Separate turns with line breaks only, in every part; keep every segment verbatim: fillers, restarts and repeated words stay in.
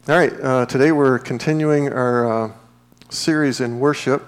All right, uh, today we're continuing our uh, series in worship,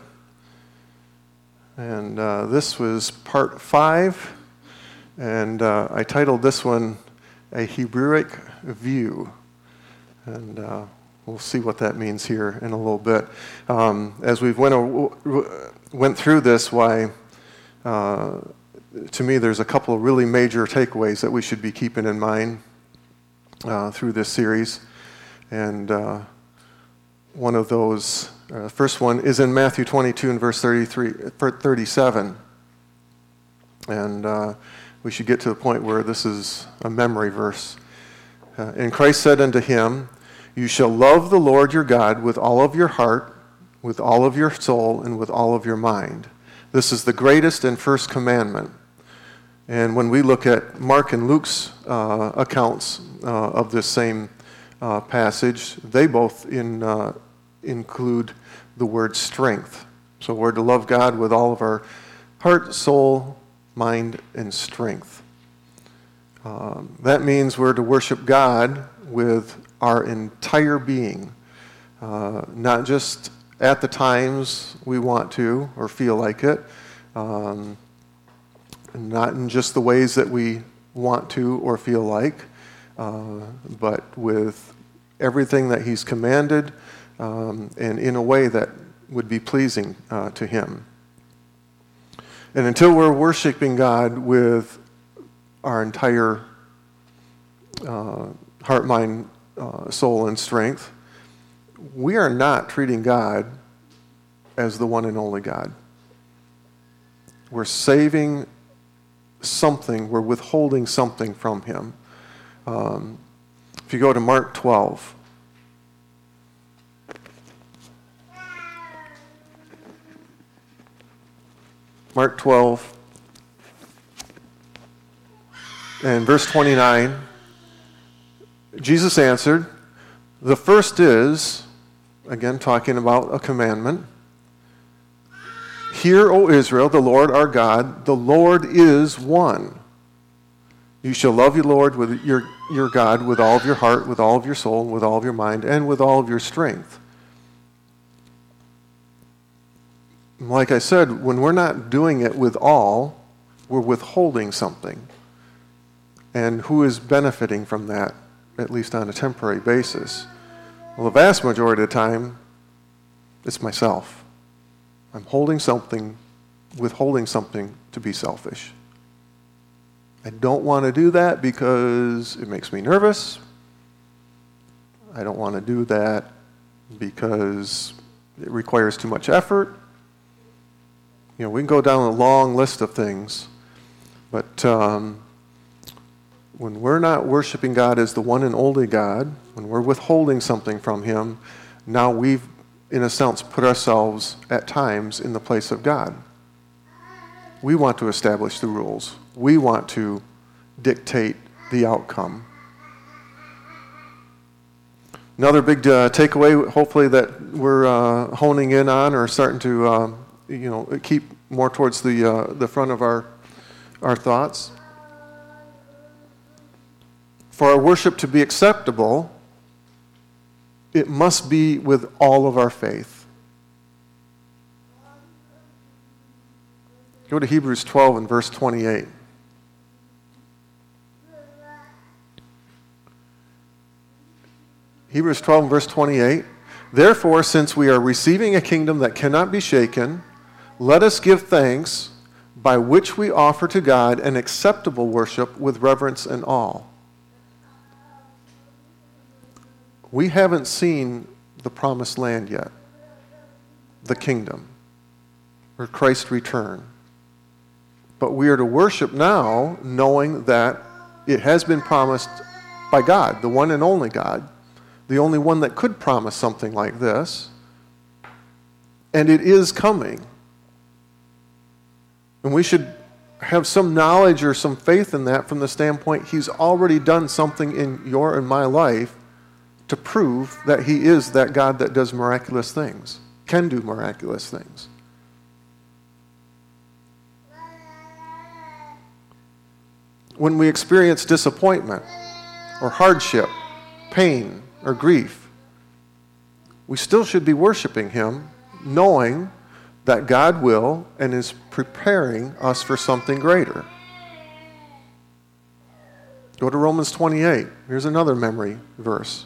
and uh, this was part five, and uh, I titled this one, A Hebrewic View, and uh, we'll see what that means here in a little bit. Um, as we've went, went through this, why, uh, to me, there's a couple of really major takeaways that we should be keeping in mind uh, through this series. And uh, one of those, uh, first one is in Matthew twenty-two and verse thirty-three, thirty-seven. And uh, we should get to the point where this is a memory verse. Uh, and Christ said unto him, You shall love the Lord your God with all of your heart, with all of your soul, and with all of your mind. This is the greatest and first commandment. And when we look at Mark and Luke's uh, accounts uh, of this same Uh, passage, they both in, uh, include the word strength. So we're to love God with all of our heart, soul, mind, and strength. Um, that means we're to worship God with our entire being, uh, not just at the times we want to or feel like it, um, not in just the ways that we want to or feel like, uh, but with everything that he's commanded, um, and in a way that would be pleasing uh, to him. And until we're worshiping God with our entire uh, heart, mind, uh, soul, and strength, we are not treating God as the one and only God. We're saving something, we're withholding something from him. Um, If you go to Mark twelve, Mark twelve, and verse twenty-nine, Jesus answered, The first is, again talking about a commandment, Hear, O Israel, the Lord our God, the Lord is one. You shall love your Lord with your, your God with all of your heart, with all of your soul, with all of your mind, and with all of your strength. Like I said, when we're not doing it with all, we're withholding something. And who is benefiting from that, at least on a temporary basis? Well, the vast majority of the time, it's myself. I'm holding something, withholding something to be selfish. I don't want to do that because it makes me nervous. I don't want to do that because it requires too much effort. You know, we can go down a long list of things, but um, when we're not worshiping God as the one and only God, when we're withholding something from him, now we've, in a sense, put ourselves at times in the place of God. We want to establish the rules. We want to dictate the outcome. Another big uh, takeaway, hopefully, that we're uh, honing in on or starting to, uh, you know, keep more towards the uh, the front of our our thoughts. For our worship to be acceptable, it must be with all of our faith. Go to Hebrews twelve and verse twenty-eight. Hebrews twelve and verse twenty-eight. Therefore, since we are receiving a kingdom that cannot be shaken, let us give thanks by which we offer to God an acceptable worship with reverence and awe. We haven't seen the promised land yet, the kingdom, or Christ's return. But we are to worship now, knowing that it has been promised by God, the one and only God, the only one that could promise something like this. And it is coming. And we should have some knowledge or some faith in that from the standpoint he's already done something in your and my life to prove that he is that God that does miraculous things, can do miraculous things. When we experience disappointment or hardship, pain or grief, we still should be worshiping him, knowing that God will and is preparing us for something greater. Go to Romans twenty-eight. Here's another memory verse.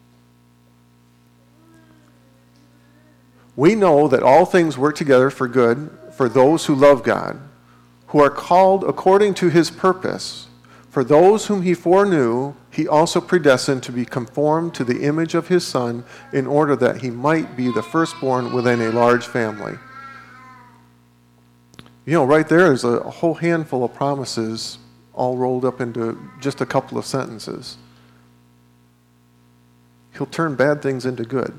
We know that all things work together for good for those who love God, who are called according to his purpose. For those whom he foreknew, he also predestined to be conformed to the image of his Son, in order that he might be the firstborn within a large family. You know, right there is a whole handful of promises all rolled up into just a couple of sentences. He'll turn bad things into good.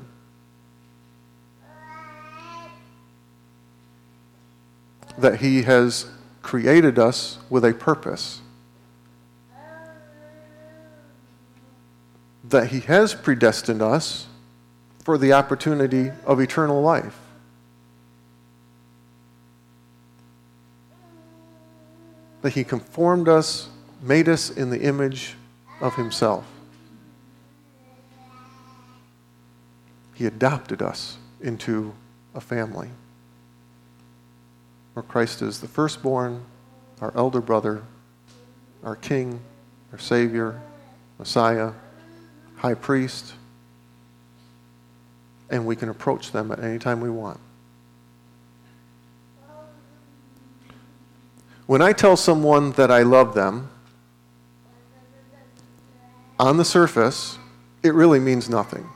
That he has created us with a purpose. That he has predestined us for the opportunity of eternal life. That he conformed us, made us in the image of himself. He adopted us into a family where Christ is the firstborn, our elder brother, our King, our Savior, Messiah, High Priest, and we can approach them at any time we want. When I tell someone that I love them, on the surface, it really means nothing.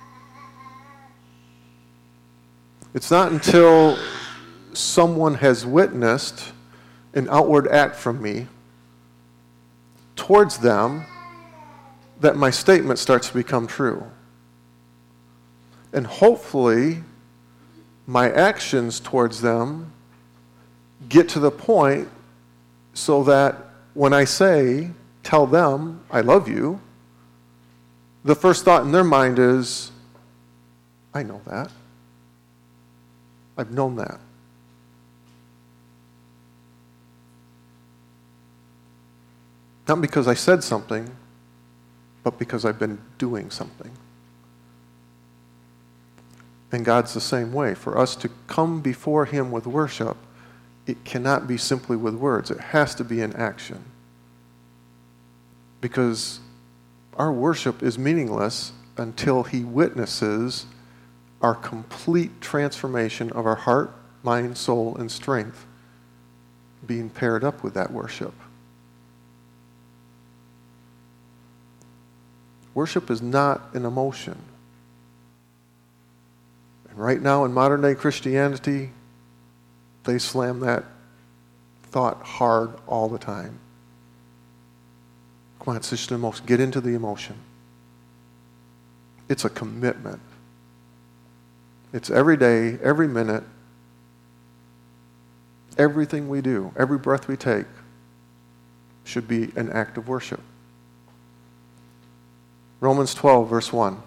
It's not until someone has witnessed an outward act from me towards them that my statement starts to become true. And hopefully, my actions towards them get to the point so that when I say, tell them, I love you, the first thought in their mind is, I know that. I've known that. Not because I said something, but because I've been doing something. And God's the same way. For us to come before him with worship, it cannot be simply with words. It has to be in action. Because our worship is meaningless until he witnesses our complete transformation of our heart, mind, soul, and strength being paired up with that worship. Worship is not an emotion. And right now in modern day Christianity, they slam that thought hard all the time. Come on, it's just an emotion. Get into the emotion. It's a commitment. It's every day, every minute, everything we do, every breath we take should be an act of worship. Romans twelve, verse one.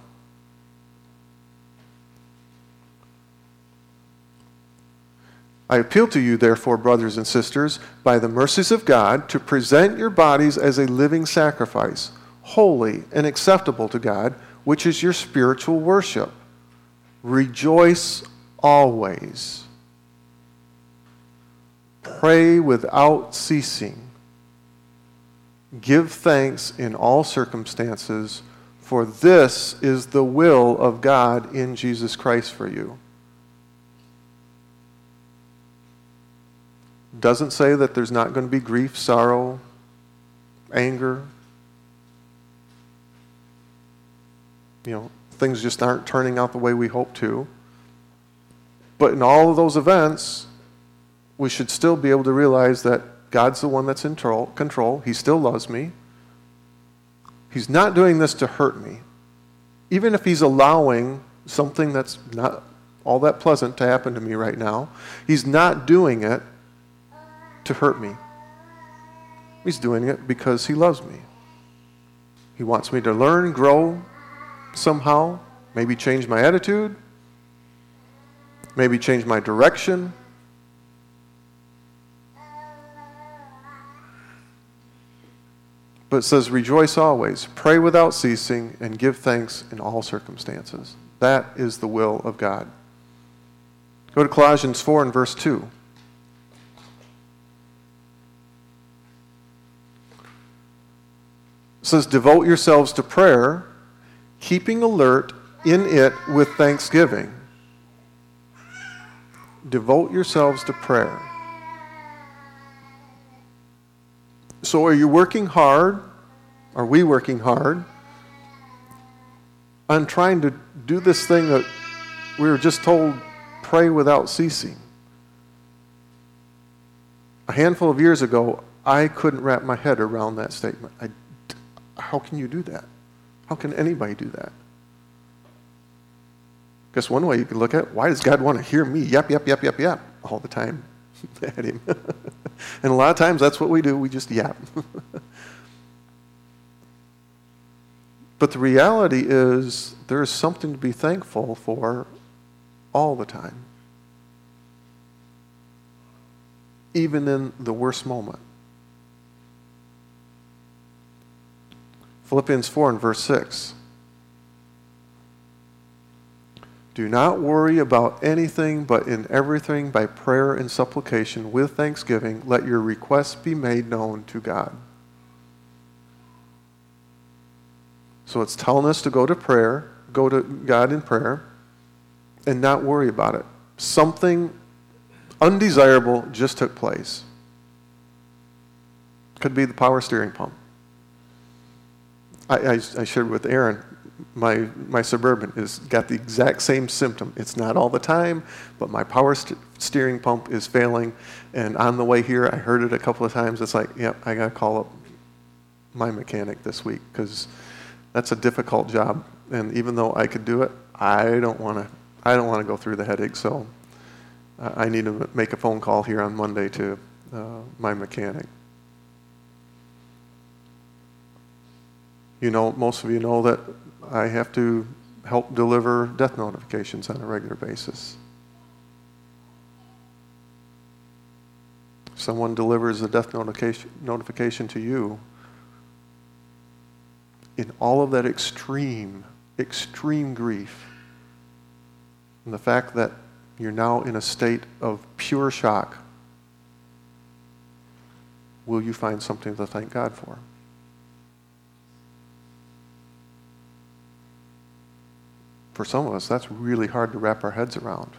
I appeal to you, therefore, brothers and sisters, by the mercies of God, to present your bodies as a living sacrifice, holy and acceptable to God, which is your spiritual worship. Rejoice always. Pray without ceasing. Give thanks in all circumstances, for this is the will of God in Jesus Christ for you. Doesn't say that there's not going to be grief, sorrow, anger. You know, things just aren't turning out the way we hope to. But in all of those events, we should still be able to realize that God's the one that's in control. He still loves me. He's not doing this to hurt me. Even if he's allowing something that's not all that pleasant to happen to me right now, he's not doing it to hurt me. He's doing it because he loves me. He wants me to learn, grow somehow, maybe change my attitude, maybe change my direction. But it says, rejoice always, pray without ceasing, and give thanks in all circumstances. That is the will of God. Go to Colossians four and verse two. It says, devote yourselves to prayer, keeping alert in it with thanksgiving. Devote yourselves to prayer. So are you working hard? Are we working hard on trying to do this thing that we were just told, pray without ceasing? A handful of years ago, I couldn't wrap my head around that statement. I, how can you do that? How can anybody do that? Guess one way you could look at it, why does God want to hear me yap, yap, yap, yap, yap all the time at him? And a lot of times that's what we do. We just yap. But the reality is there is something to be thankful for all the time. Even in the worst moment. Philippians four and verse six. Do not worry about anything, but in everything by prayer and supplication with thanksgiving, let your requests be made known to God. So it's telling us to go to prayer, go to God in prayer, and not worry about it. Something undesirable just took place. Could be the power steering pump. I, I, I shared with Aaron, my my Suburban has got the exact same symptom. It's not all the time, but my power st- steering pump is failing. And on the way here, I heard it a couple of times. It's like, yep, I got to call up my mechanic this week because that's a difficult job. And even though I could do it, I don't want to. I don't want to go through the headache. So uh, I need to make a phone call here on Monday to uh, my mechanic. You know, most of you know that I have to help deliver death notifications on a regular basis. Someone delivers a death notification notification to you. In all of that extreme, extreme grief, and the fact that you're now in a state of pure shock, will you find something to thank God for? For some of us, that's really hard to wrap our heads around.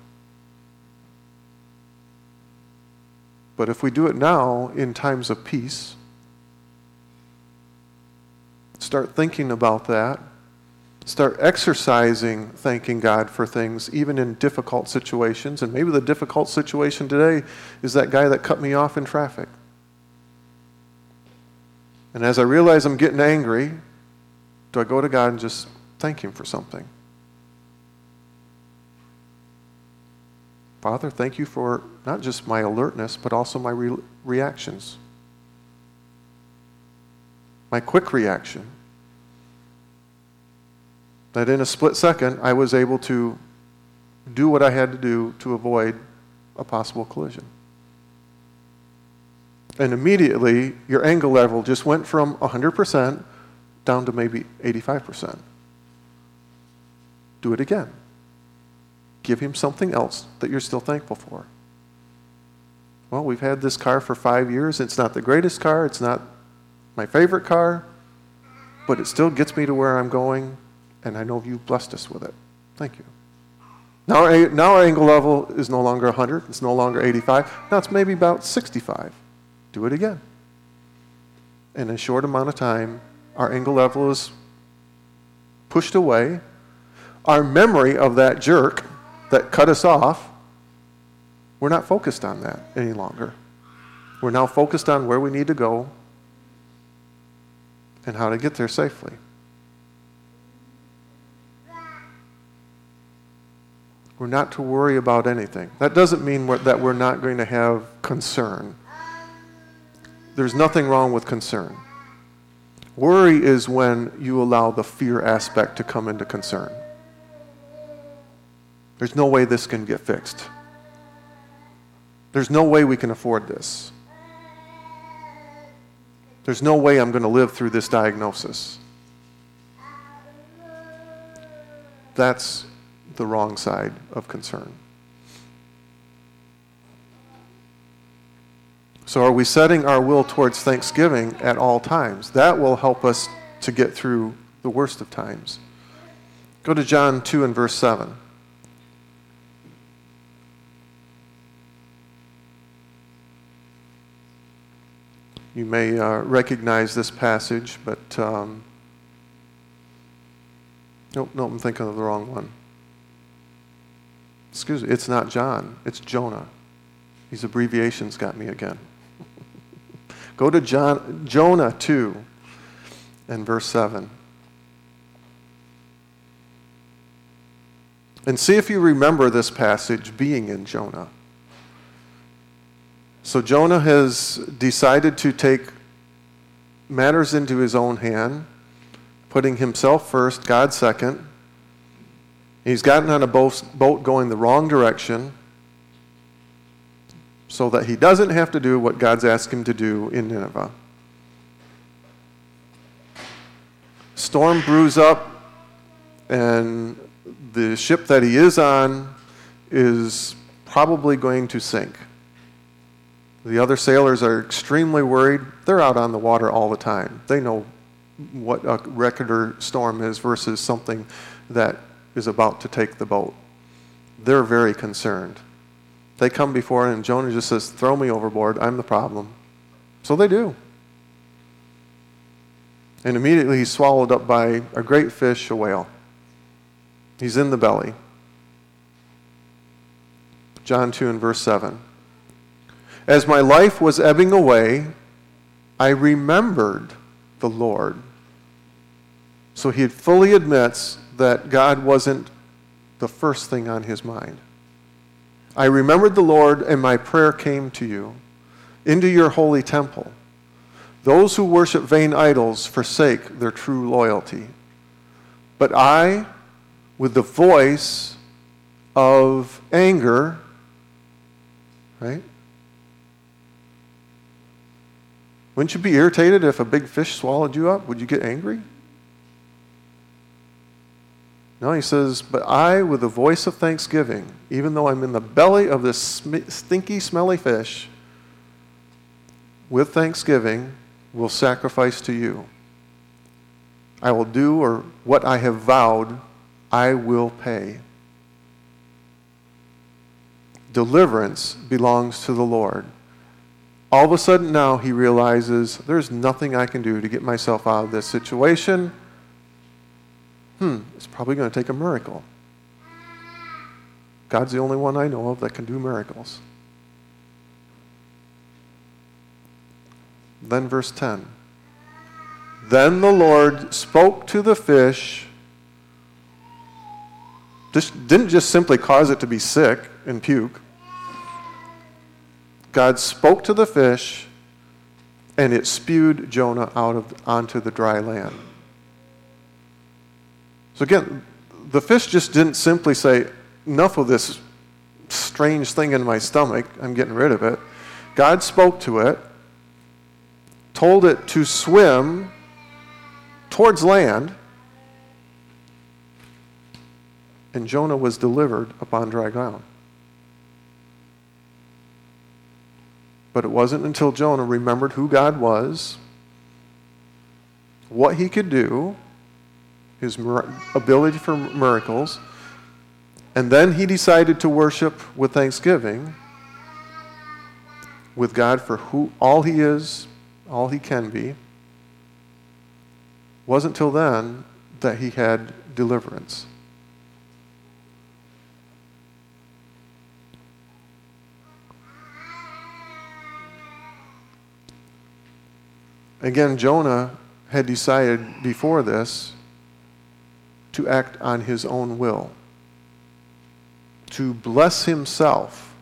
But if we do it now in times of peace, start thinking about that, start exercising thanking God for things, even in difficult situations. And maybe the difficult situation today is that guy that cut me off in traffic. And as I realize I'm getting angry, do I go to God and just thank him for something? Father, thank you for not just my alertness, but also my re- reactions. My quick reaction. That in a split second, I was able to do what I had to do to avoid a possible collision. And immediately, your anger level just went from one hundred percent down to maybe eighty-five percent. Do it again. Give him something else that you're still thankful for. Well, we've had this car for five years. It's not the greatest car. It's not my favorite car. But it still gets me to where I'm going. And I know you've blessed us with it. Thank you. Now, our, now our anger level is no longer one hundred. It's no longer eighty-five. Now it's maybe about sixty-five. Do it again. In a short amount of time, our anger level is pushed away. Our memory of that jerk that cut us off, we're not focused on that any longer. We're now focused on where we need to go and how to get there safely. We're not to worry about anything. That doesn't mean we're, that we're not going to have concern. There's nothing wrong with concern. Worry is when you allow the fear aspect to come into concern. There's no way this can get fixed. There's no way we can afford this. There's no way I'm going to live through this diagnosis. That's the wrong side of concern. So are we setting our will towards thanksgiving at all times? That will help us to get through the worst of times. Go to John two and verse seven. You may uh, recognize this passage, but um, nope, nope, I'm thinking of the wrong one. Excuse me, it's not John, it's Jonah. These abbreviations got me again. Go to John, Jonah two and verse seven. And see if you remember this passage being in Jonah. So Jonah has decided to take matters into his own hand, putting himself first, God second. He's gotten on a boat going the wrong direction so that he doesn't have to do what God's asked him to do in Nineveh. Storm brews up, and the ship that he is on is probably going to sink. The other sailors are extremely worried. They're out on the water all the time. They know what a regular storm is versus something that is about to take the boat. They're very concerned. They come before him, and Jonah just says, throw me overboard, I'm the problem. So they do. And immediately he's swallowed up by a great fish, a whale. He's in the belly. John two and verse seven. As my life was ebbing away, I remembered the Lord. So he fully admits that God wasn't the first thing on his mind. I remembered the Lord, and my prayer came to you, into your holy temple. Those who worship vain idols forsake their true loyalty. But I, with the voice of anger, right? Wouldn't you be irritated if a big fish swallowed you up? Would you get angry? No, he says, but I, with the voice of thanksgiving, even though I'm in the belly of this sm- stinky, smelly fish, with thanksgiving, will sacrifice to you. I will do, or what I have vowed, I will pay. Deliverance belongs to the Lord. All of a sudden now he realizes there's nothing I can do to get myself out of this situation. Hmm, it's probably going to take a miracle. God's the only one I know of that can do miracles. Then verse ten. Then the Lord spoke to the fish. This didn't just simply cause it to be sick and puke. God spoke to the fish, and it spewed Jonah out of onto the dry land. So again, the fish just didn't simply say, enough of this strange thing in my stomach, I'm getting rid of it. God spoke to it, told it to swim towards land, and Jonah was delivered upon dry ground. But it wasn't until Jonah remembered who God was, what he could do, his ability for miracles, and then he decided to worship with thanksgiving with God for who all he is, all he can be. It wasn't till then that he had deliverance. Again, Jonah had decided before this to act on his own will, to bless himself.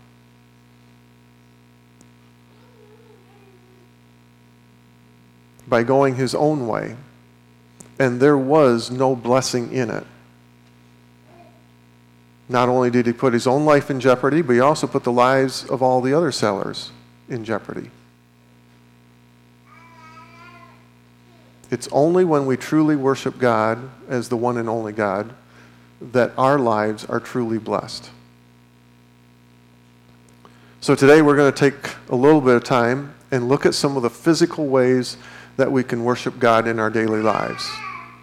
By going his own way, and there was no blessing in it. Not only did he put his own life in jeopardy, but he also put the lives of all the other sailors in jeopardy. It's only when we truly worship God as the one and only God that our lives are truly blessed. So today we're going to take a little bit of time and look at some of the physical ways that we can worship God in our daily lives.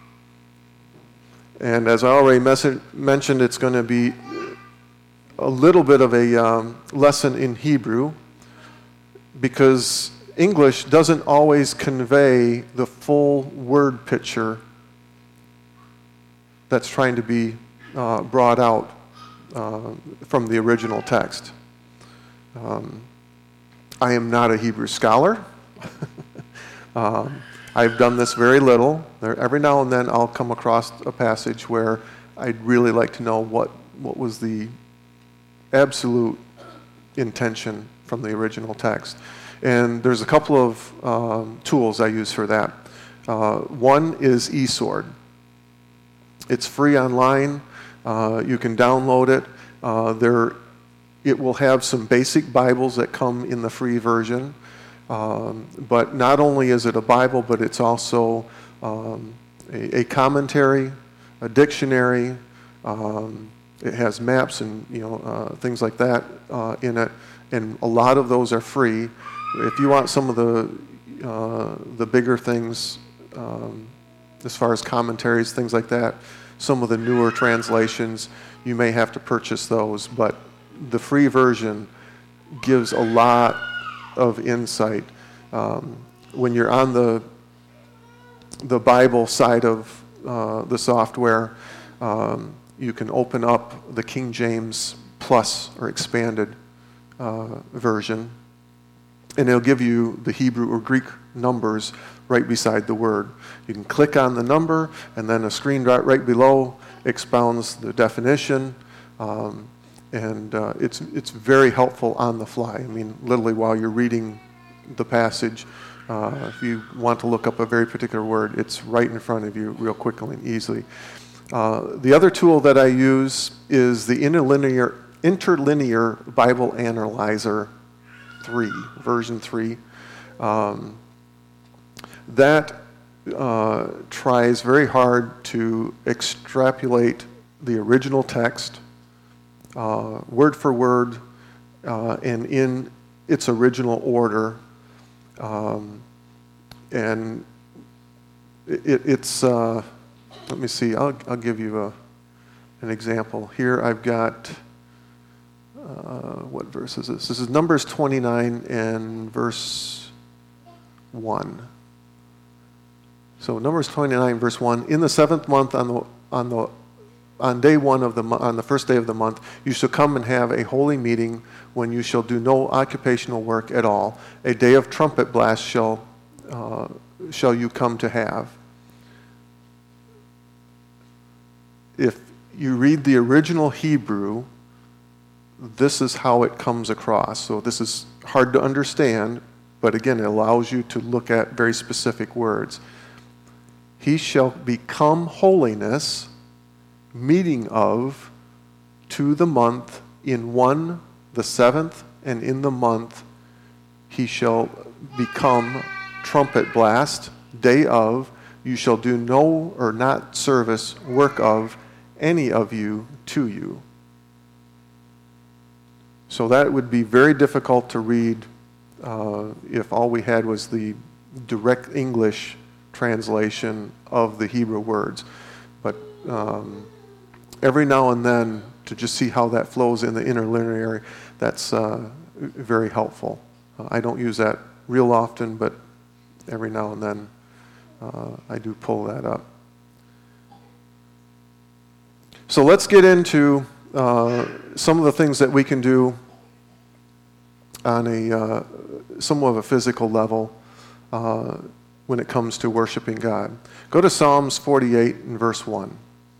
And as I already mes- mentioned, it's going to be a little bit of a um, lesson in Hebrew, because English doesn't always convey the full word picture that's trying to be uh, brought out uh, from the original text. Um, I am not a Hebrew scholar. um, I've done this very little. There, every now and then I'll come across a passage where I'd really like to know what, what was the absolute intention from the original text. And there's a couple of um, tools I use for that. Uh, one is eSword. It's free online. Uh, you can download it. Uh, there, it will have some basic Bibles that come in the free version. Um, but not only is it a Bible, but it's also um, a, a commentary, a dictionary. Um, it has maps and you know uh, things like that uh, in it, and a lot of those are free. If you want some of the uh, the bigger things, um, as far as commentaries, things like that, some of the newer translations, you may have to purchase those. But the free version gives a lot of insight. Um, when you're on the the Bible side of uh, the software, um, you can open up the King James Plus or expanded uh, version, and it'll give you the Hebrew or Greek numbers right beside the word. You can click on the number, and then a screen right, right below expounds the definition. Um, And uh, it's it's very helpful on the fly. I mean, literally while you're reading the passage, uh, if you want to look up a very particular word, it's right in front of you real quickly and easily. Uh, the other tool that I use is the Interlinear, Interlinear Bible Analyzer three, version three. Um, that uh, tries very hard to extrapolate the original text Uh, word for word, uh, and in its original order. Um, and it, it's, uh, let me see, I'll, I'll give you a, an example. Here I've got, uh, what verse is this? This is Numbers twenty-nine and verse one. So Numbers twenty-nine, verse one, in the seventh month on the, on the On day one of the on the first day of the month, you shall come and have a holy meeting, when you shall do no occupational work at all. A day of trumpet blast shall uh, shall you come to have. If you read the original Hebrew, this is how it comes across. So this is hard to understand, but again, it allows you to look at very specific words. He shall become holiness, meeting of, to the month, in one, the seventh, and in the month he shall become trumpet blast, day of, you shall do no or not service, work of, any of you to you. So that would be very difficult to read uh, if all we had was the direct English translation of the Hebrew words. But um, every now and then, to just see how that flows in the interlinear, that's uh, very helpful. Uh, I don't use that real often, but every now and then uh, I do pull that up. So let's get into uh, some of the things that we can do on a uh, somewhat of a physical level uh, when it comes to worshiping God. Go to Psalms forty-eight and verse one.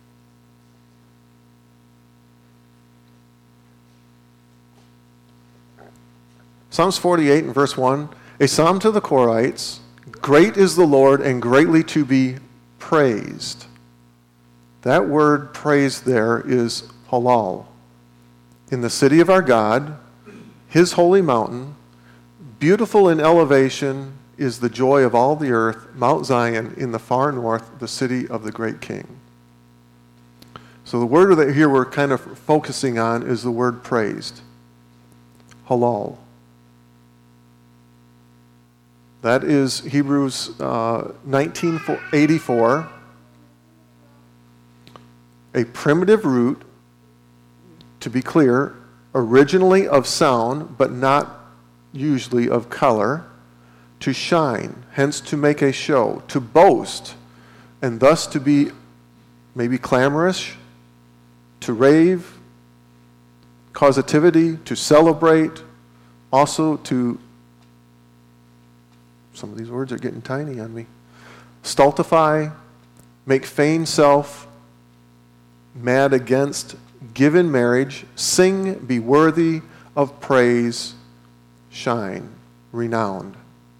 Psalms forty-eight and verse one, a psalm to the Korites, great is the Lord and greatly to be praised. That word praised there is halal. In the city of our God, his holy mountain, beautiful in elevation, is the joy of all the earth, Mount Zion in the far north, the city of the great king. So the word that here we're kind of focusing on is the word praised. Halal. That is Hebrews uh, nineteen eighty-four. A primitive root, to be clear, originally of sound, but not usually of color, to shine, hence to make a show, to boast, and thus to be maybe clamorous, to rave, causativity, to celebrate, also to, some of these words are getting tiny on me, stultify, make feign self, mad against, give in marriage, sing, be worthy of praise, shine, renowned.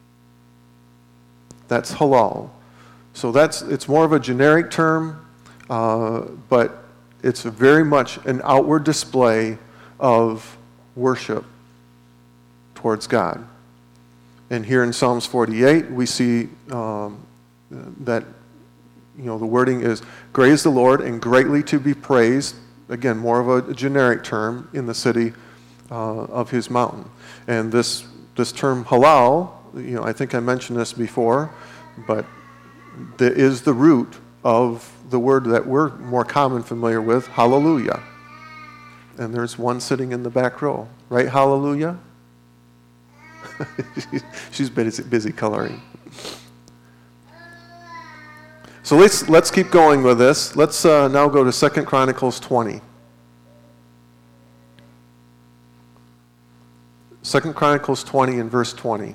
That's halal. So that's it's more of a generic term, uh, but it's very much an outward display of worship towards God. And here in Psalms forty-eight, we see um, that you know the wording is "Great is the Lord and greatly to be praised." Again, more of a generic term in the city uh, of His mountain. And this this term halal, you know, I think I mentioned this before, but that is the root of the word that we're more common familiar with, hallelujah. And there's one sitting in the back row, right? Hallelujah. She's busy, busy coloring. So let's let's keep going with this. Let's uh, now go to Second Chronicles twenty. Second Chronicles twenty and verse twenty.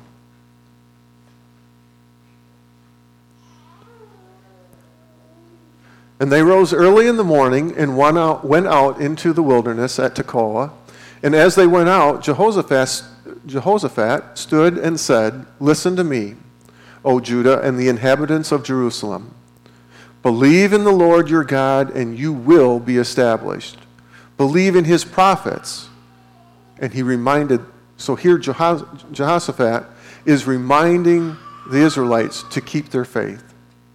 And they rose early in the morning and went out, went out into the wilderness at Tekoa. And as they went out, Jehoshaphat, Jehoshaphat stood and said, "Listen to me, O Judah and the inhabitants of Jerusalem. Believe in the Lord your God, and you will be established. Believe in his prophets." And he reminded, so here Jehoshaphat is reminding the Israelites to keep their faith.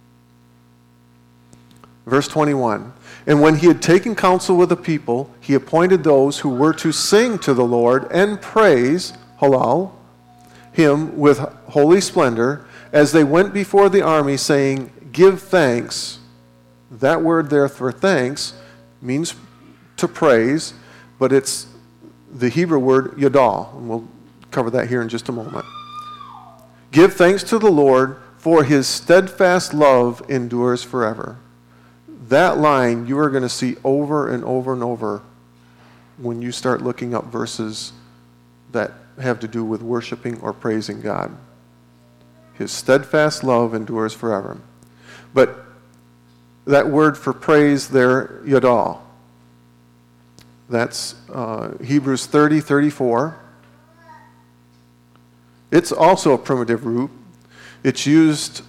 Verse twenty-one, and when he had taken counsel with the people, he appointed those who were to sing to the Lord and praise, halal, him with holy splendor, as they went before the army, saying, "Give thanks." That word there for thanks means to praise, but it's the Hebrew word yadal, and we'll cover that here in just a moment. "Give thanks to the Lord, for his steadfast love endures forever." That line you are going to see over and over and over when you start looking up verses that have to do with worshiping or praising God. His steadfast love endures forever. But that word for praise there, yadal, that's uh, Hebrews thirty thirty-four. It's also a primitive root. It's used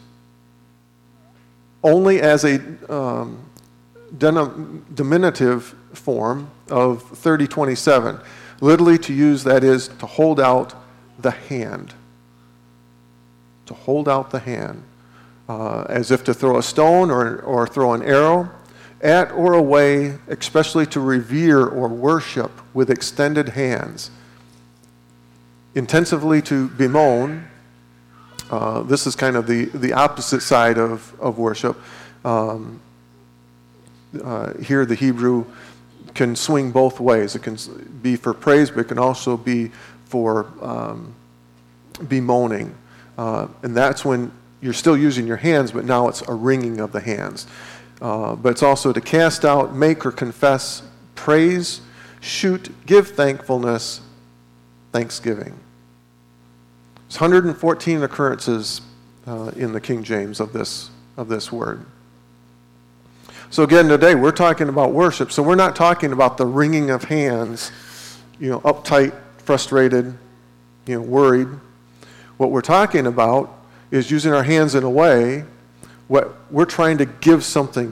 only as a um, diminutive form of thirty twenty-seven. Literally to use, that is, to hold out the hand. To hold out the hand. Uh, as if to throw a stone or, or throw an arrow at or away, especially to revere or worship with extended hands. Intensively to bemoan. Uh, this is kind of the, the opposite side of, of worship. Um, uh, here the Hebrew can swing both ways. It can be for praise, but it can also be for um, bemoaning. Uh, and that's when you're still using your hands, but now it's a wringing of the hands. Uh, but it's also to cast out, make or confess, praise, shoot, give thankfulness, thanksgiving. There's one hundred fourteen occurrences uh, in the King James of this of this word. So again, today we're talking about worship. So we're not talking about the wringing of hands, you know, uptight, frustrated, you know, worried. What we're talking about is using our hands in a way what we're trying to give something.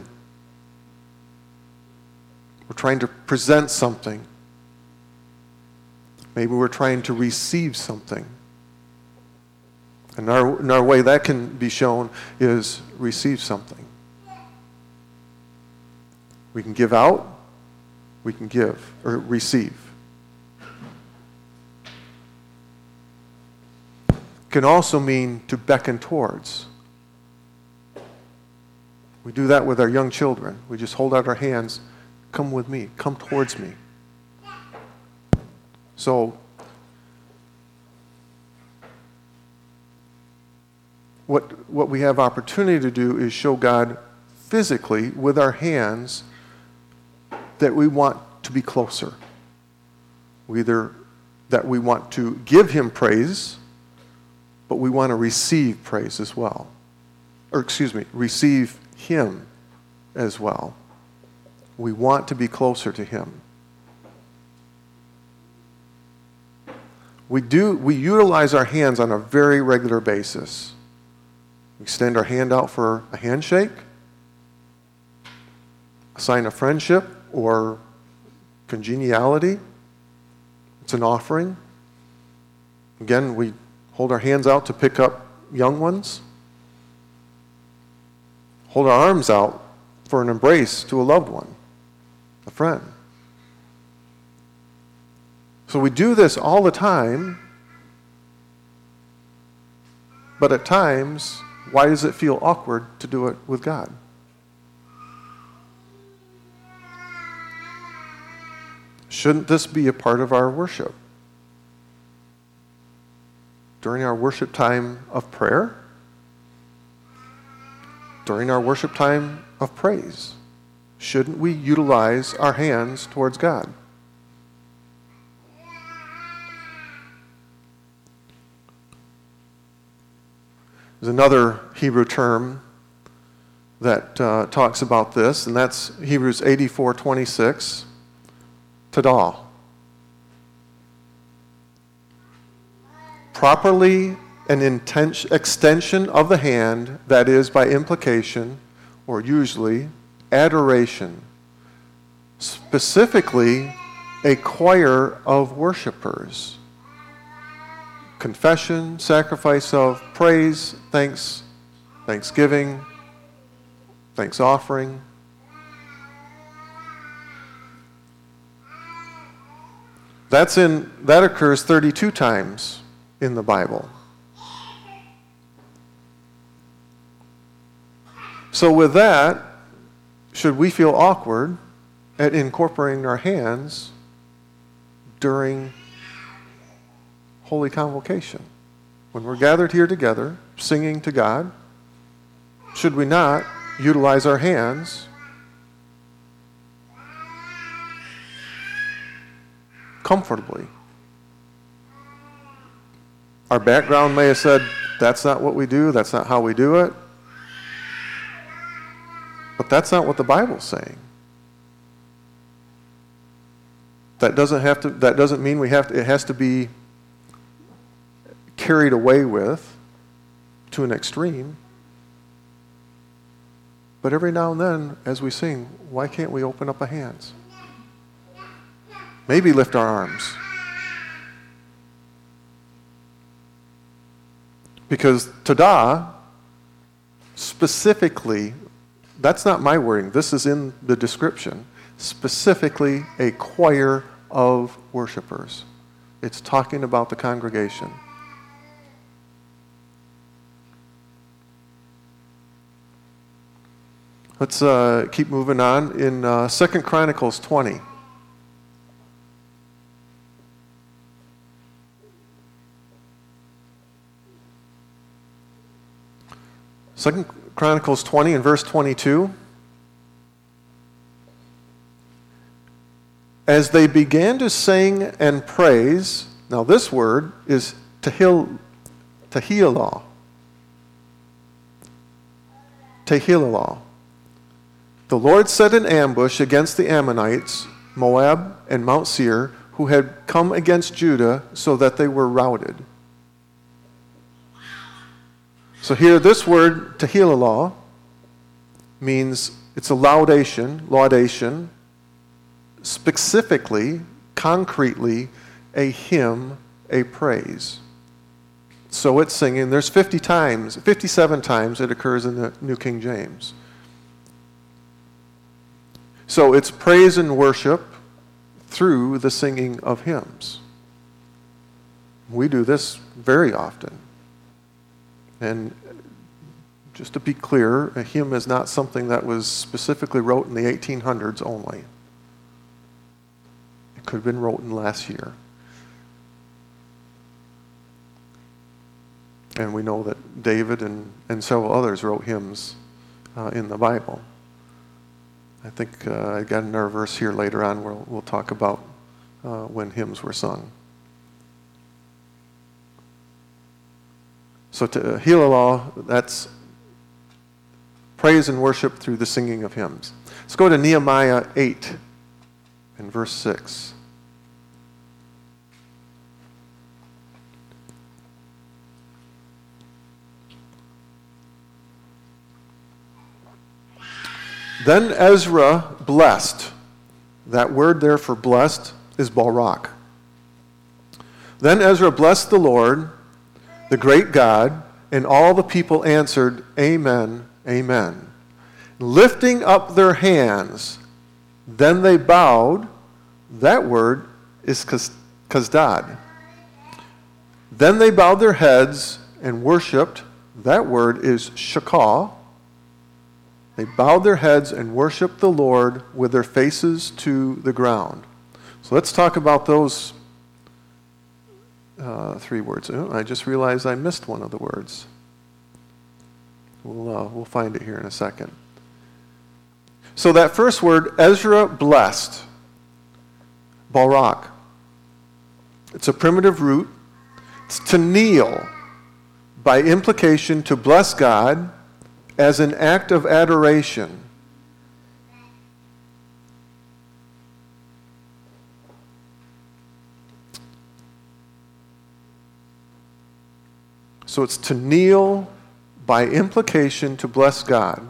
We're trying to present something. Maybe we're trying to receive something. And our, and our way that can be shown is receive something. We can give out, we can give, or receive. Can also mean to beckon towards. We do that with our young children. We just hold out our hands, come with me, come towards me. So, what, what we have opportunity to do is show God physically with our hands that we want to be closer. Either that we want to give him praise, but we want to receive praise as well. Or excuse me, receive him as well. We want to be closer to him. We do we utilize our hands on a very regular basis. We extend our hand out for a handshake, a sign of friendship or congeniality. It's an offering. Again, we hold our hands out to pick up young ones. Hold our arms out for an embrace to a loved one, a friend. So we do this all the time, but at times, why does it feel awkward to do it with God? Shouldn't this be a part of our worship? During our worship time of prayer? During our worship time of praise? Shouldn't we utilize our hands towards God? There's another Hebrew term that uh, talks about this, and that's Hebrews eighty-four twenty-six, tadah. Properly an intention, extension of the hand, that is, by implication, or usually, adoration. Specifically, a choir of worshipers. Confession, sacrifice of praise, thanks, thanksgiving, thanks offering. That's in that occurs thirty-two times in the Bible. So with that, should we feel awkward at incorporating our hands during Holy Convocation? When we're gathered here together, singing to God, should we not utilize our hands comfortably? Our background may have said, that's not what we do, that's not how we do it. But that's not what the Bible's saying. That doesn't have to, that doesn't mean we have to, it has to be carried away with to an extreme. But every now and then, as we sing, why can't we open up our hands? Maybe lift our arms. Because tadah, specifically, that's not my wording, this is in the description, specifically a choir of worshipers. It's talking about the congregation. Let's uh, keep moving on. In uh, Second Chronicles twenty. Second Chronicles twenty and verse twenty-two. As they began to sing and praise, now this word is tehil, tehillah. Tehillah. The Lord set an ambush against the Ammonites, Moab, and Mount Seir, who had come against Judah, so that they were routed. So here, this word, tehillah, means it's a laudation, laudation, specifically, concretely, a hymn, a praise. So it's singing. There's fifty times, fifty-seven times it occurs in the New King James. So it's praise and worship through the singing of hymns. We do this very often. And just to be clear, a hymn is not something that was specifically wrote in the eighteen hundreds only. It could have been written last year. And we know that David and, and several others wrote hymns uh, in the Bible. I think uh, I got another verse here later on where we'll talk about uh, when hymns were sung. So to uh, Hillel, that's praise and worship through the singing of hymns. Let's go to Nehemiah eight and verse six. Then Ezra blessed. That word there for blessed is Barak. Then Ezra blessed the Lord, the great God, and all the people answered, Amen, Amen. Lifting up their hands, then they bowed. That word is kazdad. Then they bowed their heads and worshipped. That word is shakah. They bowed their heads and worshiped the Lord with their faces to the ground. So let's talk about those uh, three words. Oh, I just realized I missed one of the words. We'll, uh, we'll find it here in a second. So that first word, Ezra blessed, Barak. It's a primitive root. It's to kneel, by implication to bless God, as an act of adoration. So it's to kneel by implication to bless God.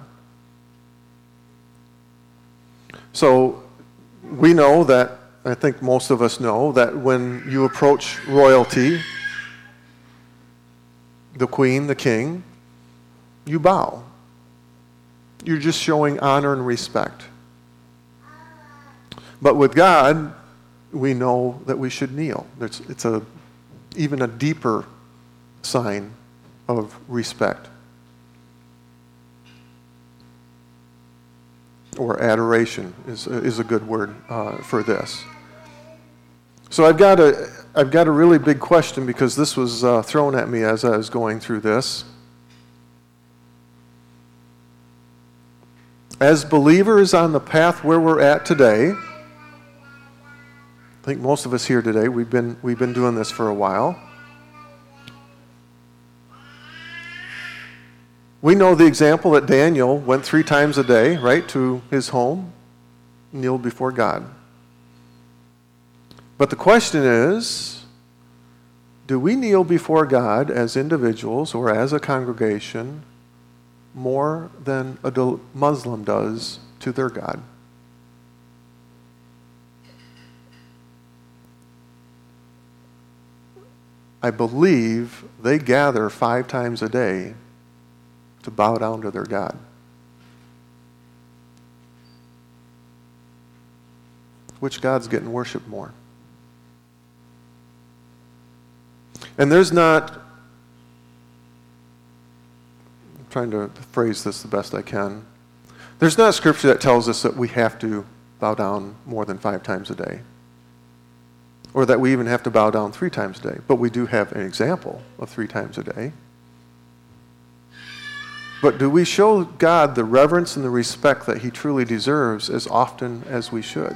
So we know that, I think most of us know, that when you approach royalty, the queen, the king, you bow. You're just showing honor and respect. But with God, we know that we should kneel. It's, it's a even a deeper sign of respect or adoration is is a good word uh, for this. So I've got a I've got a really big question because this was uh, thrown at me as I was going through this. As believers on the path where we're at today, I think most of us here today, we've been we've been doing this for a while. We know the example that Daniel went three times a day, right, to his home, kneeled before God. But the question is, do we kneel before God as individuals or as a congregation more than a Muslim does to their God? I believe they gather five times a day to bow down to their God. Which God's getting worshiped more? And there's not, I'm trying to phrase this the best I can, there's not scripture that tells us that we have to bow down more than five times a day, or that we even have to bow down three times a day. But we do have an example of three times a day. But do we show God the reverence and the respect that he truly deserves as often as we should?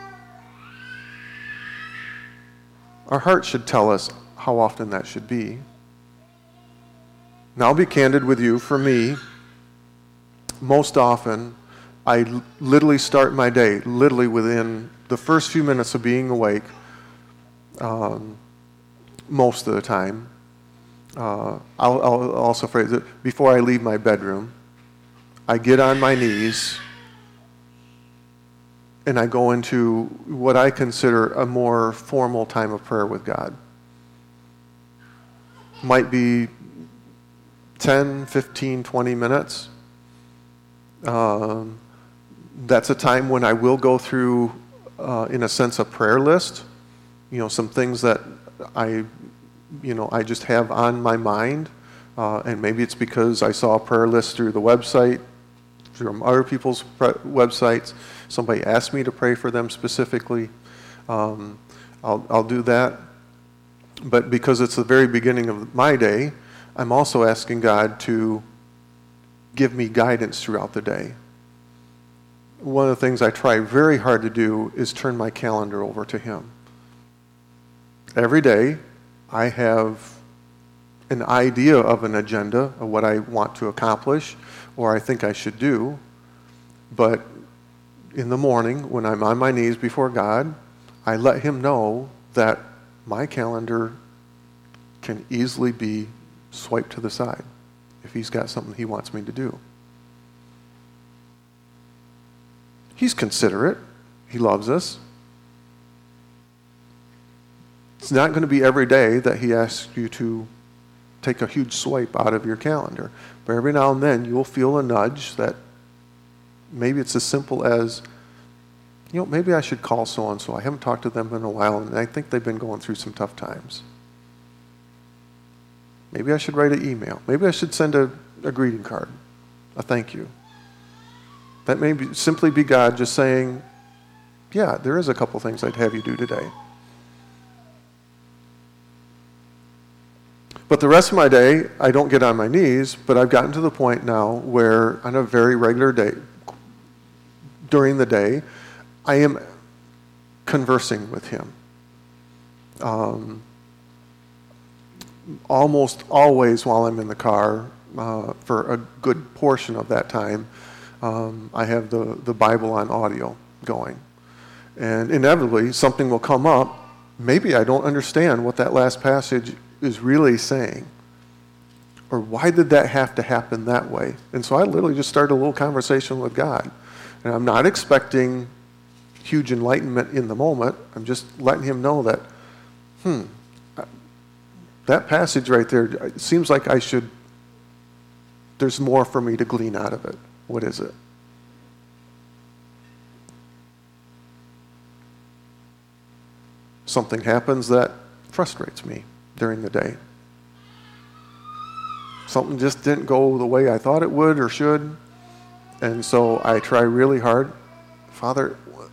Our heart should tell us how often that should be. Now I'll be candid with you. For me, most often, I l- literally start my day, literally within the first few minutes of being awake, um, most of the time. Uh, I'll, I'll also phrase it, before I leave my bedroom, I get on my knees and I go into what I consider a more formal time of prayer with God. might be ten, fifteen, twenty minutes. Um, that's a time when I will go through, uh, in a sense, a prayer list. You know, some things that I, you know, I just have on my mind. Uh, and maybe it's because I saw a prayer list through the website, from other people's pre- websites. Somebody asked me to pray for them specifically. Um, I'll, I'll do that. But because it's the very beginning of my day, I'm also asking God to give me guidance throughout the day. One of the things I try very hard to do is turn my calendar over to Him. Every day, I have an idea of an agenda of what I want to accomplish or I think I should do. But in the morning, when I'm on my knees before God, I let Him know that my calendar can easily be swiped to the side if He's got something He wants me to do. He's considerate. He loves us. It's not going to be every day that He asks you to take a huge swipe out of your calendar. But every now and then you'll feel a nudge that maybe it's as simple as, you know, maybe I should call so-and-so. I haven't talked to them in a while, and I think they've been going through some tough times. Maybe I should write an email. Maybe I should send a, a greeting card, a thank you. That may be, simply be God just saying, yeah, there is a couple things I'd have you do today. But the rest of my day, I don't get on my knees, but I've gotten to the point now where on a very regular day, during the day, I am conversing with Him. Um, almost always while I'm in the car, uh, for a good portion of that time, um, I have the, the Bible on audio going. And inevitably, something will come up. Maybe I don't understand what that last passage is really saying. Or why did that have to happen that way? And so I literally just started a little conversation with God. And I'm not expecting huge enlightenment in the moment. I'm just letting Him know that, hmm, that passage right there, it seems like I should, there's more for me to glean out of it. What is it? Something happens that frustrates me during the day. Something just didn't go the way I thought it would or should. And so I try really hard. Father,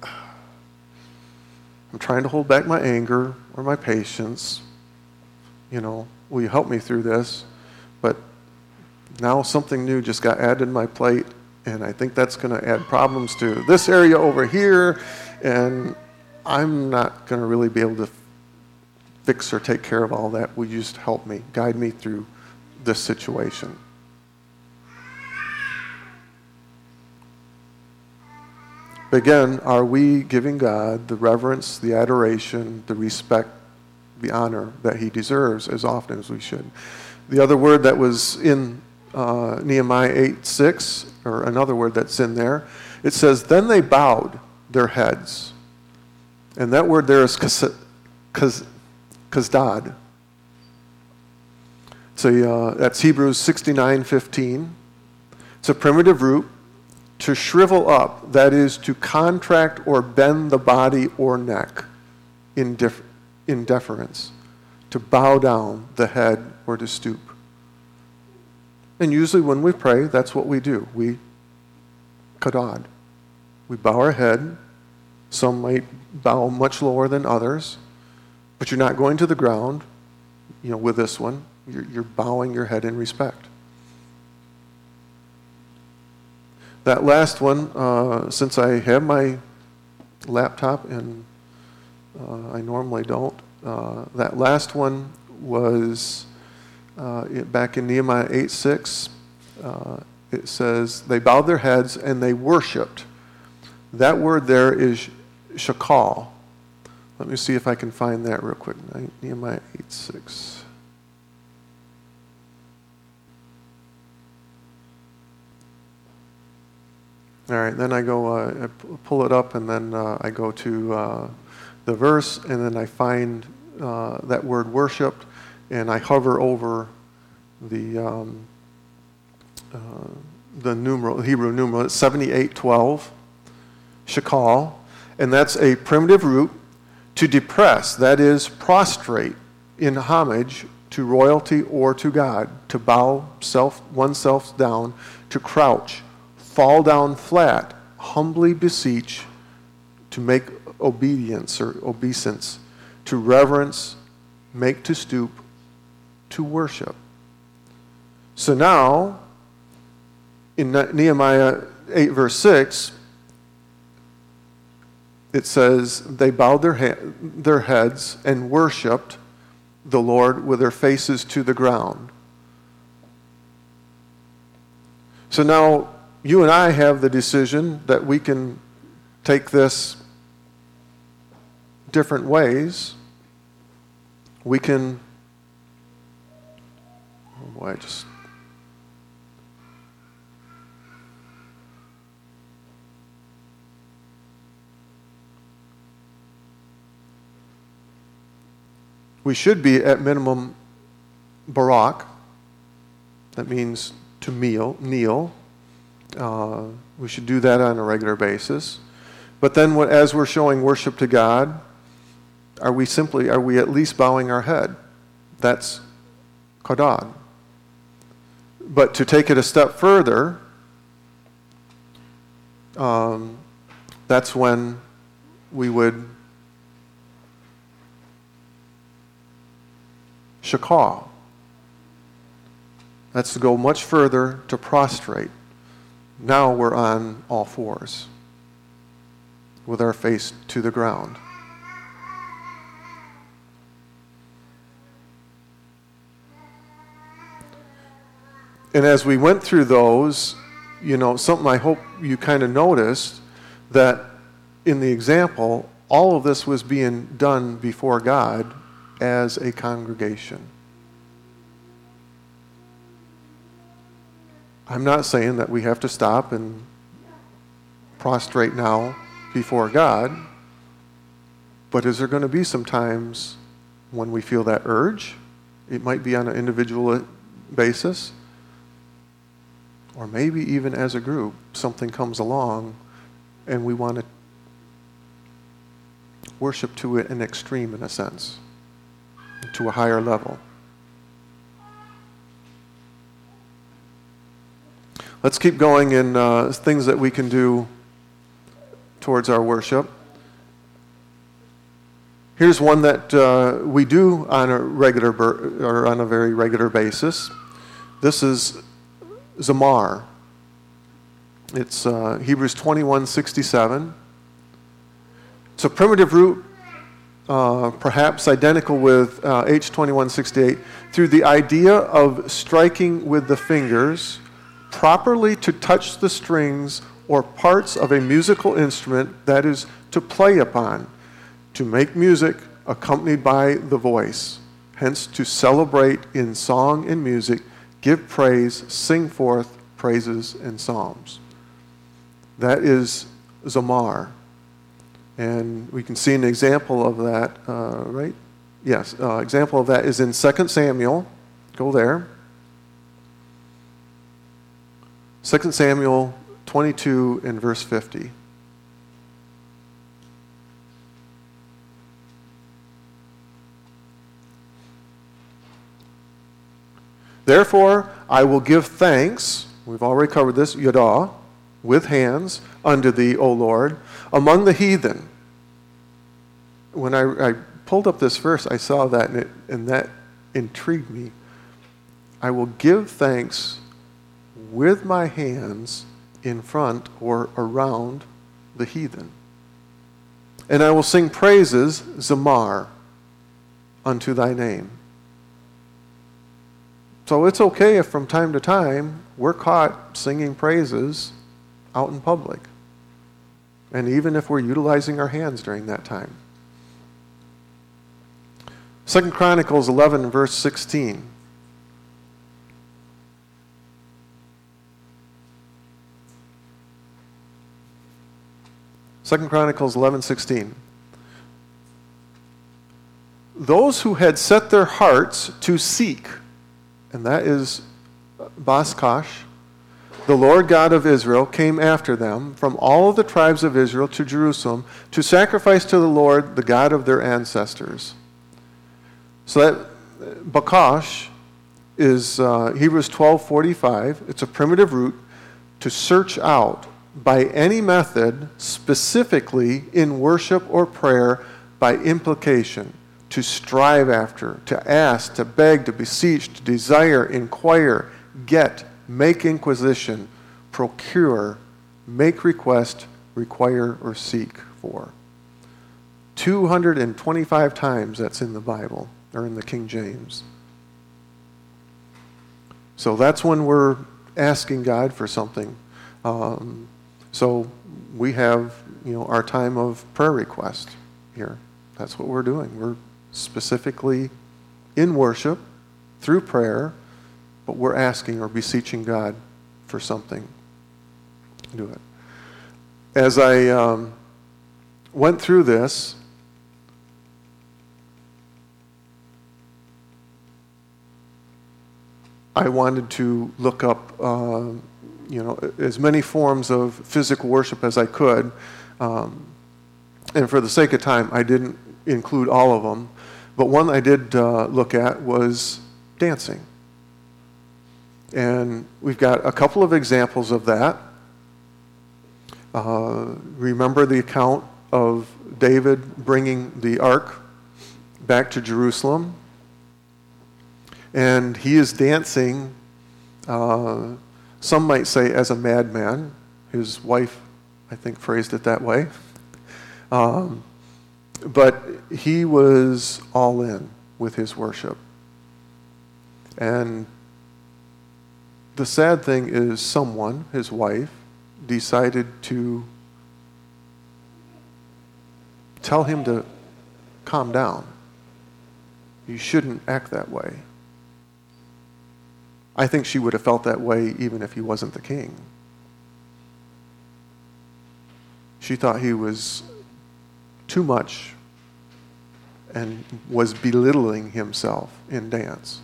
I'm trying to hold back my anger or my patience. You know, will you help me through this? But now something new just got added to my plate, and I think that's going to add problems to this area over here, and I'm not going to really be able to fix or take care of all that. Will you just help me, guide me through this situation? Again, are we giving God the reverence, the adoration, the respect, the honor that He deserves as often as we should? The other word that was in uh, Nehemiah eight six, or another word that's in there, it says, then they bowed their heads. And that word there is kazdad. So uh, that's Hebrews sixty-nine fifteen. It's a primitive root. To shrivel up, that is to contract or bend the body or neck in, def- in deference. To bow down the head or to stoop. And usually when we pray, that's what we do. We kadad. We bow our head. Some might bow much lower than others. But you're not going to the ground, you know, with this one. You're, you're bowing your head in respect. That last one, uh, since I have my laptop, and uh, I normally don't, uh, that last one was uh, it, back in Nehemiah eight six. Uh, it says, they bowed their heads and they worshipped. That word there is shakal. Let me see if I can find that real quick. Nehemiah eight six. All right, then I go, uh, I pull it up, and then uh, I go to uh, the verse, and then I find uh, that word worshipped, and I hover over the um, uh, the numeral, Hebrew numeral, it's seventy-eight twelve, shakal, and that's a primitive root to depress, that is, prostrate in homage to royalty or to God, to bow self oneself down, to crouch, fall down flat, humbly beseech, to make obedience or obeisance, to reverence, make to stoop, to worship. So now, in Nehemiah eight, verse six, it says, they bowed their, ha- their heads and worshipped the Lord with their faces to the ground. So now, you and I have the decision that we can take this different ways. We can, oh boy, I just, we should be at minimum barak. That means to meal, kneel. Uh, we should do that on a regular basis. But then what, as we're showing worship to God, are we simply, are we at least bowing our head? That's kodad. But to take it a step further, um, that's when we would shakal. That's to go much further, to prostrate. Now we're on all fours with our face to the ground. And as we went through those, you know, something I hope you kind of noticed, that in the example, all of this was being done before God as a congregation. I'm not saying that we have to stop and prostrate now before God, but is there going to be some times when we feel that urge? It might be on an individual basis, or maybe even as a group, something comes along and we want to worship to an extreme in a sense, to a higher level. Let's keep going in uh, things that we can do towards our worship. Here's one that uh, we do on a regular ber- or on a very regular basis. This is Zamar. It's uh, Hebrews twenty-one sixty-seven. It's a primitive root, uh, perhaps identical with uh, H twenty-one sixty-eight, through the idea of striking with the fingers properly to touch the strings or parts of a musical instrument, that is, to play upon, to make music accompanied by the voice, hence to celebrate in song and music, give praise, sing forth praises and psalms. That is Zamar. And we can see an example of that, uh, right? Yes, uh, example of that is in Second Samuel. Go there. Second Samuel twenty-two and verse fifty. Therefore, I will give thanks, we've already covered this, Yadah, with hands, unto thee, O Lord, among the heathen. When I, I pulled up this verse, I saw that, and, it, and that intrigued me. I will give thanks with my hands in front or around the heathen. And I will sing praises, Zamar, unto thy name. So it's okay if from time to time we're caught singing praises out in public. And even if we're utilizing our hands during that time. Second Chronicles eleven, verse sixteen. Second Chronicles eleven sixteen. those who had set their hearts to seek, and that is Baskash, the Lord God of Israel, came after them from all of the tribes of Israel to Jerusalem to sacrifice to the Lord, the God of their ancestors. So that Bakash is uh, Hebrews twelve forty-five. It's a primitive root to search out by any method, specifically in worship or prayer, by implication, to strive after, to ask, to beg, to beseech, to desire, inquire, get, make inquisition, procure, make request, require, or seek for. two hundred twenty-five times that's in the Bible, or in the King James. So that's when we're asking God for something. Um, so we have, you know, our time of prayer request here. That's what we're doing. We're specifically in worship, through prayer, but we're asking or beseeching God for something. Do it. As I um, went through this, I wanted to look up, uh, you know, as many forms of physical worship as I could. Um, and for the sake of time, I didn't include all of them. But one I did uh, look at was dancing. And we've got a couple of examples of that. Uh, remember the account of David bringing the ark back to Jerusalem? And he is dancing, uh, some might say as a madman. His wife, I think, phrased it that way. Um, but he was all in with his worship. And the sad thing is someone, his wife, decided to tell him to calm down. You shouldn't act that way. I think she would have felt that way even if he wasn't the king. She thought he was too much and was belittling himself in dance.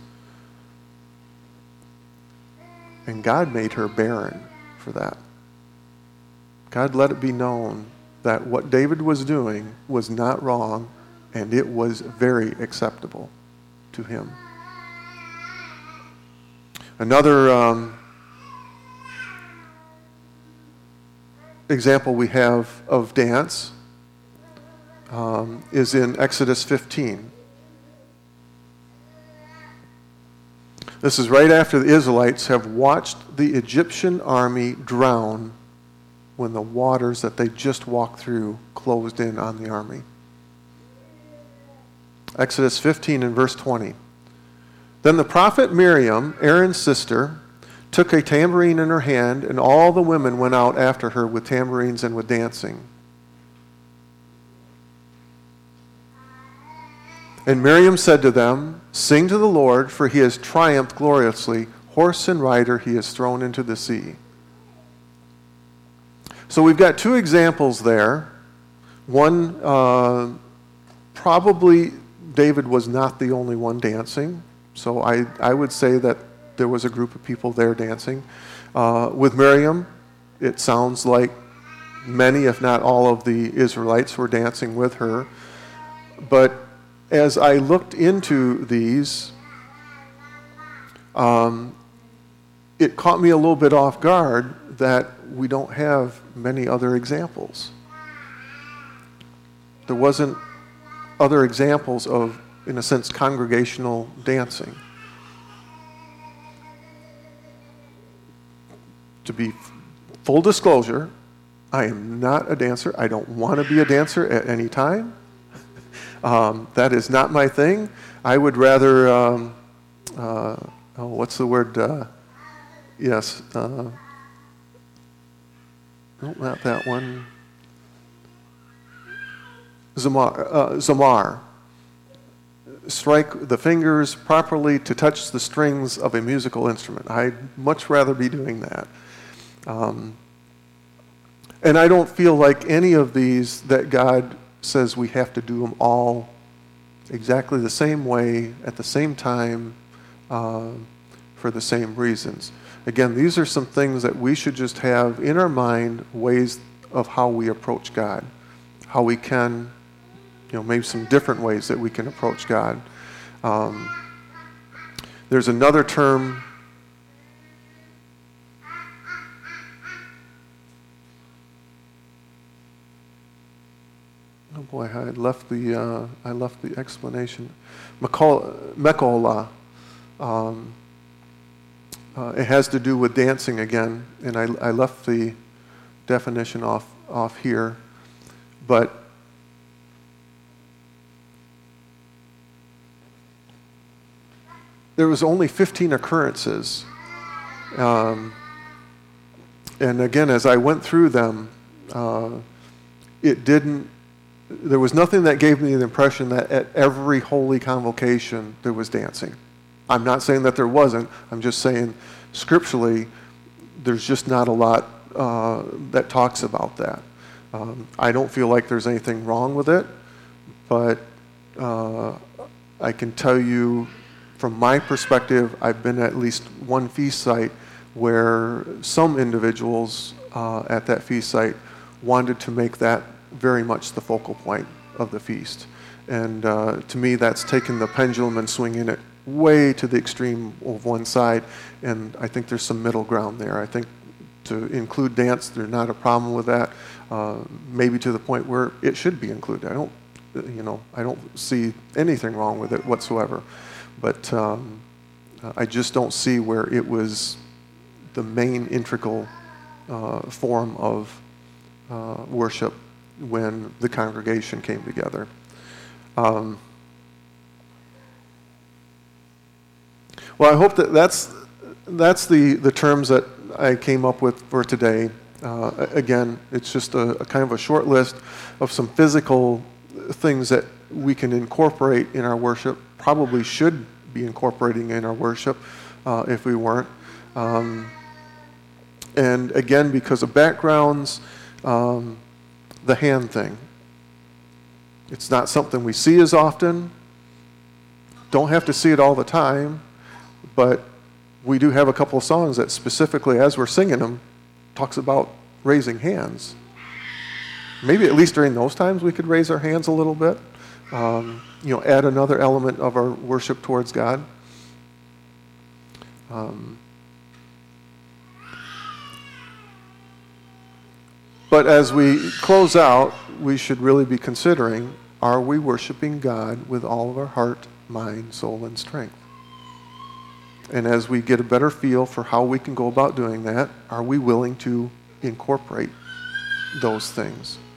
And God made her barren for that. God let it be known that what David was doing was not wrong, and it was very acceptable to him. Another um, example we have of dance um, is in Exodus fifteen. This is right after the Israelites have watched the Egyptian army drown when the waters that they just walked through closed in on the army. Exodus fifteen and verse twenty. Then the prophet Miriam, Aaron's sister, took a tambourine in her hand, and all the women went out after her with tambourines and with dancing. And Miriam said to them, "Sing to the Lord, for he has triumphed gloriously. Horse and rider he has thrown into the sea." So we've got two examples there. One, uh, probably David was not the only one dancing. So I, I would say that there was a group of people there dancing. Uh, with Miriam, it sounds like many, if not all, of the Israelites were dancing with her. But as I looked into these, um, it caught me a little bit off guard that we don't have many other examples. There wasn't other examples of, in a sense, congregational dancing. To be full disclosure, I am not a dancer. I don't want to be a dancer at any time. um, that is not my thing. I would rather, um, uh, oh, what's the word? Uh, yes. Uh, no, not that one. Zamar. Uh, Zamar. Strike the fingers properly to touch the strings of a musical instrument. I'd much rather be doing that. Um, and I don't feel like any of these that God says we have to do them all exactly the same way, at the same time, uh, for the same reasons. Again, these are some things that we should just have in our mind, ways of how we approach God, how we can, you know, maybe some different ways that we can approach God. Um, there's another term, oh boy, I left the uh, I left the explanation. Mekola. Um, uh, it has to do with dancing again, and I, I left the definition off off here, but there was only fifteen occurrences, um, and again, as I went through them, uh, it didn't. There was nothing that gave me the impression that at every holy convocation there was dancing. I'm not saying that there wasn't. I'm just saying scripturally there's just not a lot uh, that talks about that. Um, I don't feel like there's anything wrong with it, but uh, I can tell you from my perspective, I've been at least one feast site where some individuals uh, at that feast site wanted to make that very much the focal point of the feast. And uh, to me, that's taking the pendulum and swinging it way to the extreme of one side, and I think there's some middle ground there. I think to include dance, there's not a problem with that, uh, maybe to the point where it should be included. I don't, you know, I don't see anything wrong with it whatsoever, but um, I just don't see where it was the main integral uh, form of uh, worship when the congregation came together. Um, well, I hope that that's that's the, the terms that I came up with for today. Uh, again, it's just a, a kind of a short list of some physical things that we can incorporate in our worship, probably should be incorporating in our worship uh, if we weren't. Um, and again, because of backgrounds, um, the hand thing. It's not something we see as often. Don't have to see it all the time, but we do have a couple of songs that specifically, as we're singing them, talks about raising hands. Maybe at least during those times we could raise our hands a little bit. Um, you know, add another element of our worship towards God. Um, But as we close out, we should really be considering, are we worshiping God with all of our heart, mind, soul, and strength? And as we get a better feel for how we can go about doing that, are we willing to incorporate those things?